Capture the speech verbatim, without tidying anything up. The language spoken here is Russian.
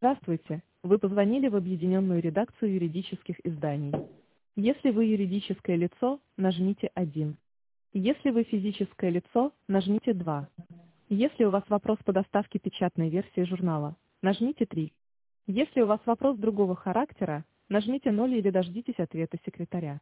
Здравствуйте, вы позвонили в объединенную редакцию юридических изданий. Если вы юридическое лицо, нажмите один. Если вы физическое лицо, нажмите два. Если у вас вопрос по доставке печатной версии журнала, нажмите три. Если у вас вопрос другого характера, нажмите ноль или дождитесь ответа секретаря.